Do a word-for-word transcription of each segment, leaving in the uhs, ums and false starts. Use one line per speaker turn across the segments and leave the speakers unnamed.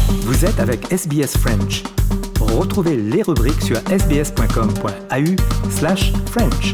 Vous êtes avec S B S French. Retrouvez les rubriques sur sbs.com.au slash French.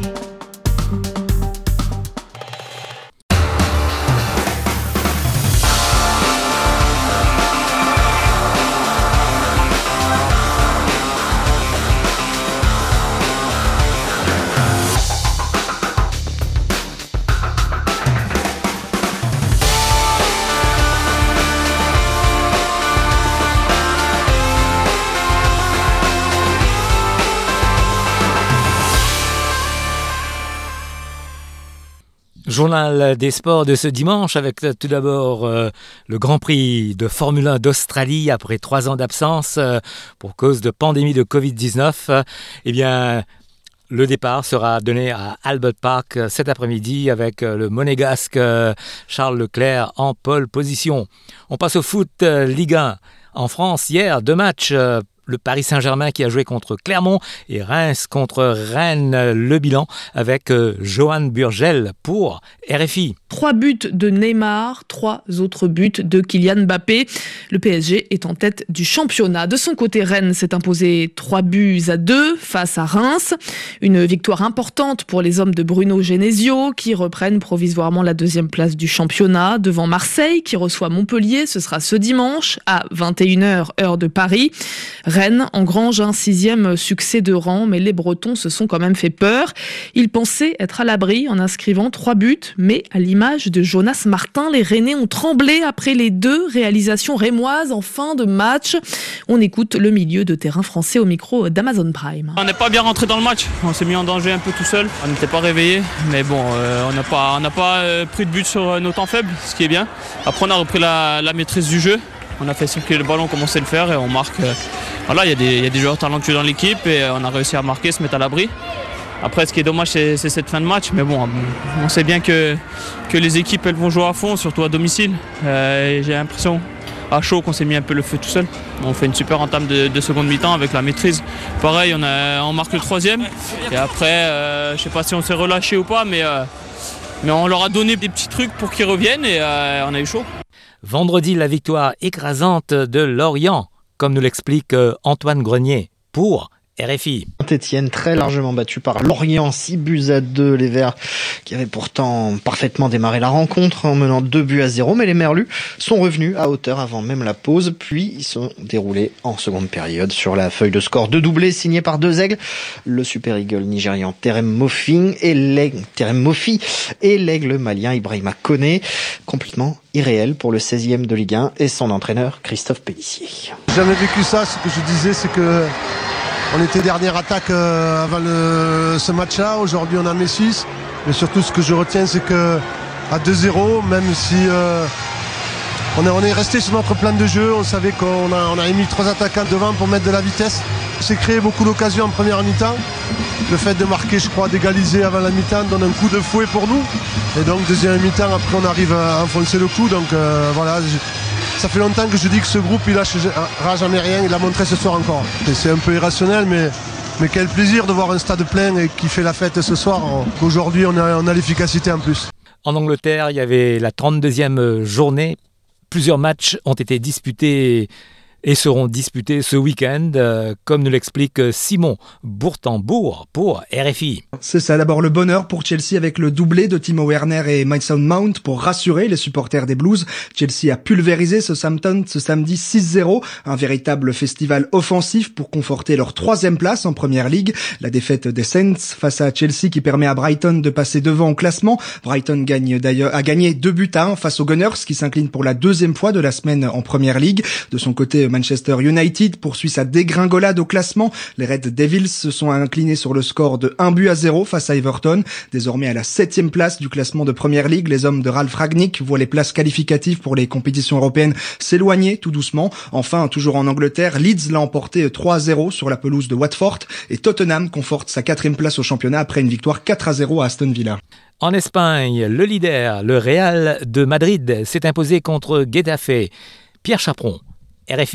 Journal des sports de ce dimanche avec tout d'abord euh, le Grand Prix de Formule un d'Australie après trois ans d'absence euh, pour cause de pandémie de covid dix-neuf. Eh bien, le départ sera donné à Albert Park cet après-midi avec le monégasque Charles Leclerc en pole position. On passe au foot euh, Ligue un. En France, hier, deux matchs. Euh, Le Paris Saint-Germain qui a joué contre Clermont et Reims contre Rennes. Le bilan avec euh, Johan Burgel pour R F I.
Trois buts de Neymar, trois autres buts de Kylian Mbappé. Le P S G est en tête du championnat. De son côté, Rennes s'est imposé trois buts à deux face à Reims. Une victoire importante pour les hommes de Bruno Genesio qui reprennent provisoirement la deuxième place du championnat devant Marseille qui reçoit Montpellier. Ce sera ce dimanche à vingt et une heures heure de Paris. Rennes engrange un sixième succès de rang, mais les Bretons se sont quand même fait peur. Ils pensaient être à l'abri en inscrivant trois buts, mais à l'image de Jonas Martin, les Rennais ont tremblé après les deux réalisations rémoises en fin de match. On écoute le milieu de terrain français au micro d'Amazon Prime.
On n'est pas bien rentré dans le match, on s'est mis en danger un peu tout seul. On n'était pas réveillés, mais bon, euh, on n'a pas, on n'a pas euh, pris de but sur nos temps faibles, ce qui est bien. Après, on a repris la, la maîtrise du jeu. On a fait circuler le ballon comme on sait le faire et on marque. Euh, voilà, il y a des, il y a des joueurs talentueux dans l'équipe et on a réussi à marquer, se mettre à l'abri. Après, ce qui est dommage, c'est, c'est cette fin de match. Mais bon, on sait bien que, que les équipes elles vont jouer à fond, surtout à domicile. Euh, et j'ai l'impression, à chaud, qu'on s'est mis un peu le feu tout seul. On fait une super entame de, de seconde mi-temps avec la maîtrise. Pareil, on, a, on marque le troisième. Et après, euh, je ne sais pas si on s'est relâché ou pas, mais, euh, mais on leur a donné des petits trucs pour qu'ils reviennent et euh, on a eu chaud.
Vendredi, la victoire écrasante de Lorient, comme nous l'explique Antoine Grenier pour R F I.
Saint-Étienne très largement battu par Lorient, six buts à deux, les Verts qui avaient pourtant parfaitement démarré la rencontre en menant deux buts à zéro, mais les Merlus sont revenus à hauteur avant même la pause, puis ils sont déroulés en seconde période sur la feuille de score. Deux doublés signés par deux aigles, le Super Eagle nigérian Terem Moffi et l'aigle, Terem Moffi et l'aigle malien Ibrahima Koné, complètement irréel pour le seizième de Ligue un et son entraîneur Christophe Pélissier.
J'ai jamais vécu ça, ce que je disais c'est que on était dernière attaque euh, avant le, ce match-là. Aujourd'hui, on a mis six. Mais surtout, ce que je retiens, c'est que à deux zéro, même si euh, on est, on est resté sur notre plan de jeu, on savait qu'on a, on a émis trois attaquants devant pour mettre de la vitesse. On s'est créé beaucoup d'occasions en première mi-temps. Le fait de marquer, je crois, d'égaliser avant la mi-temps donne un coup de fouet pour nous. Et donc, deuxième mi-temps, après, on arrive à enfoncer le clou. Donc, euh, voilà. Je, Ça fait longtemps que je dis que ce groupe il lâchera jamais rien, il l'a montré ce soir encore. Et c'est un peu irrationnel, mais, mais quel plaisir de voir un stade plein et qui fait la fête ce soir. Aujourd'hui on a, on a l'efficacité en plus.
En Angleterre, il y avait la trente-deuxième journée. Plusieurs matchs ont été disputés et seront disputés ce week-end, euh, comme nous l'explique Simon Bourtambourg pour R F I.
C'est ça, d'abord le bonheur pour Chelsea avec le doublé de Timo Werner et Mason Mount pour rassurer les supporters des Blues. Chelsea a pulvérisé Southampton ce samedi six zéro, un véritable festival offensif pour conforter leur troisième place en Première Ligue. La défaite des Saints face à Chelsea qui permet à Brighton de passer devant au classement. Brighton gagne d'ailleurs, a gagné deux buts à un face aux Gunners qui s'inclinent pour la deuxième fois de la semaine en Première Ligue. De son côté, Manchester United poursuit sa dégringolade au classement. Les Red Devils se sont inclinés sur le score de un but à zéro face à Everton. Désormais à la septième place du classement de Première Ligue, les hommes de Ralf Rangnick voient les places qualificatives pour les compétitions européennes s'éloigner tout doucement. Enfin, toujours en Angleterre, Leeds l'a emporté trois à zéro sur la pelouse de Watford et Tottenham conforte sa quatrième place au championnat après une victoire quatre à zéro à Aston Villa.
En Espagne, le leader, le Real de Madrid, s'est imposé contre Getafe. Pierre Chaperon, R F I.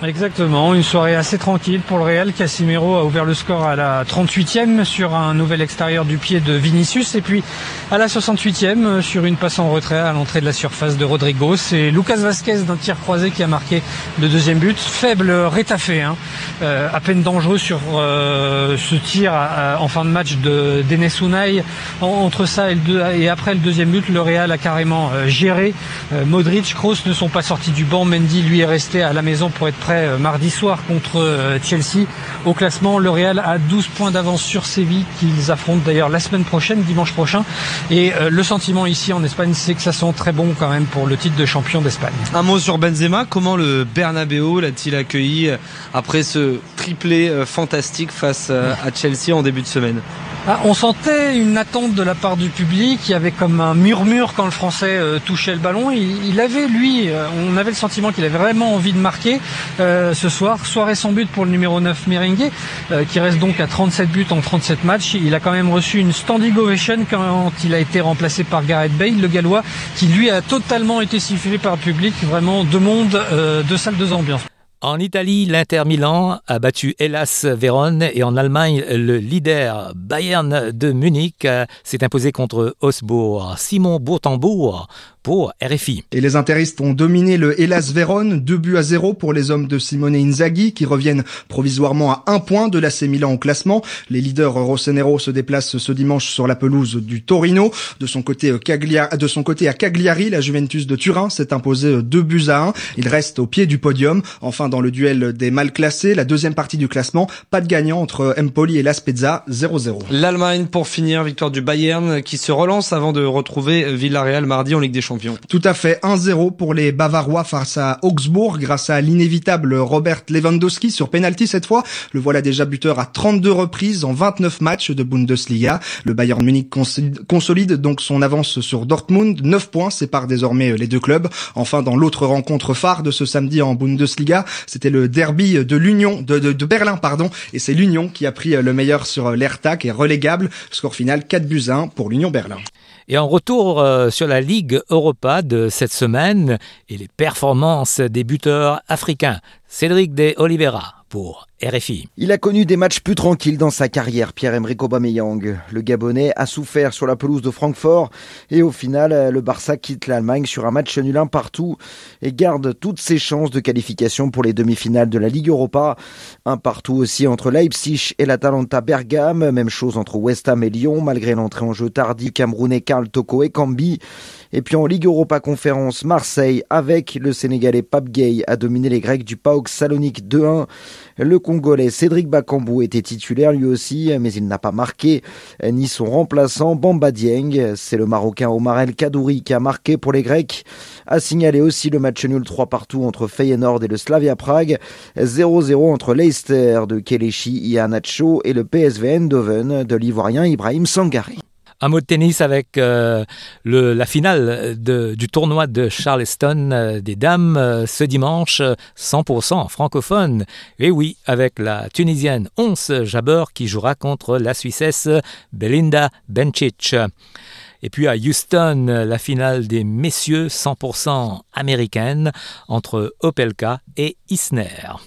Exactement, une soirée assez tranquille pour le Real. Casemiro a ouvert le score à la trente-huitième sur un nouvel extérieur du pied de Vinicius, et puis à la soixante-huitième sur une passe en retrait à l'entrée de la surface de Rodrigo. C'est Lucas Vazquez d'un tir croisé qui a marqué le deuxième but. Faible Retafe, hein, euh, à peine dangereux sur euh, ce tir à, à, en fin de match de d'Enes Unai. En, entre ça et, le deux, et après le deuxième but, le Real a carrément euh, géré. Euh, Modric, Kroos ne sont pas sortis du banc. Mendy, lui, est resté à la maison pour être prêt mardi soir contre Chelsea. Au classement, le Real a douze points d'avance sur Séville, qu'ils affrontent d'ailleurs la semaine prochaine, dimanche prochain. Et euh, le sentiment ici en Espagne, c'est que ça sent très bon quand même pour le titre de champion d'Espagne.
Un mot sur Benzema, comment le Bernabéu l'a-t-il accueilli après ce triplé fantastique face à Chelsea en début de semaine?
Ah, on sentait une attente de la part du public, il y avait comme un murmure quand le Français euh, touchait le ballon. Il, il avait, lui, euh, on avait le sentiment qu'il avait vraiment envie de marquer euh, ce soir. Soirée sans but pour le numéro neuf Merengue, euh, qui reste donc à trente-sept buts en trente-sept matchs. Il a quand même reçu une standing ovation quand il a été remplacé par Gareth Bale, le Gallois, qui lui a totalement été sifflé par le public. Vraiment deux mondes, euh, deux salles, deux ambiances.
En Italie, l'Inter Milan a battu Hellas Vérone, et en Allemagne, le leader Bayern de Munich s'est imposé contre Augsbourg. Simon Bourtambourg pour R F I.
Et les interistes ont dominé le Hellas Vérone, deux buts à zéro pour les hommes de Simone Inzaghi, qui reviennent provisoirement à un point de l'A C Milan au classement. Les leaders rossonero se déplacent ce dimanche sur la pelouse du Torino. De son côté, Cagliari, de son côté à Cagliari, la Juventus de Turin s'est imposée deux buts à un. Il reste au pied du podium. Enfin, dans le duel des mal classés, la deuxième partie du classement, pas de gagnant entre Empoli et La Spezia, zéro zéro.
L'Allemagne pour finir, victoire du Bayern qui se relance avant de retrouver Villarreal mardi en Ligue des Champions.
Tout à fait, un zéro pour les Bavarois face à Augsbourg grâce à l'inévitable Robert Lewandowski sur penalty cette fois. Le voilà déjà buteur à trente-deux reprises en vingt-neuf matchs de Bundesliga. Le Bayern Munich consolide donc son avance sur Dortmund. neuf points séparent désormais les deux clubs. Enfin, dans l'autre rencontre phare de ce samedi en Bundesliga, c'était le derby de l'Union, de, de, de Berlin, pardon. Et c'est l'Union qui a pris le meilleur sur l'Hertha, qui est relégable. Score final quatre buts à un pour l'Union Berlin.
Et en retour euh, sur la Ligue Europa de cette semaine et les performances des buteurs africains. Cédric de Oliveira pour R F I.
Il a connu des matchs plus tranquilles dans sa carrière, Pierre-Emerick Aubameyang. Le Gabonais a souffert sur la pelouse de Francfort et au final, le Barça quitte l'Allemagne sur un match nul un partout et garde toutes ses chances de qualification pour les demi-finales de la Ligue Europa. Un partout aussi entre Leipzig et l'Atalanta Bergame, même chose entre West Ham et Lyon, malgré l'entrée en jeu tardive camerounais Karl Toko Ekambi. Et puis en Ligue Europa Conférence, Marseille, avec le Sénégalais Pape Gueye, a dominé les Grecs du PAOK Salonique deux un. Le Congolais Cédric Bakambu était titulaire lui aussi, mais il n'a pas marqué, ni son remplaçant Bamba Dieng. C'est le Marocain Omar El Kadouri qui a marqué pour les Grecs. A signalé aussi le match nul trois partout entre Feyenoord et le Slavia Prague, zéro zéro entre Leicester de Kelechi Iheanacho et le P S V Eindhoven de l'Ivoirien Ibrahim Sangare.
Un mot de tennis avec euh, le, la finale de, du tournoi de Charleston euh, des dames euh, ce dimanche, cent pour cent francophone. Et oui, avec la Tunisienne Ons Jabeur qui jouera contre la Suissesse Belinda Bencic. Et puis à Houston, la finale des messieurs cent pour cent américaine entre Opelka et Isner.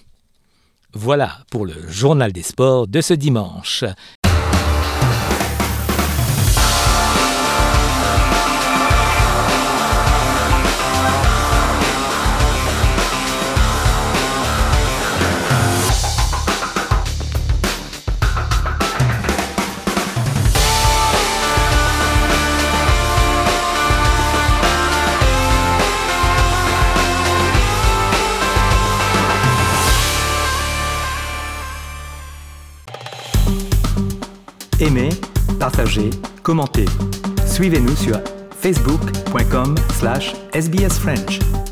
Voilà pour le journal des sports de ce dimanche.
Aimez, partagez, commentez. Suivez-nous sur facebook point com slash S B S French.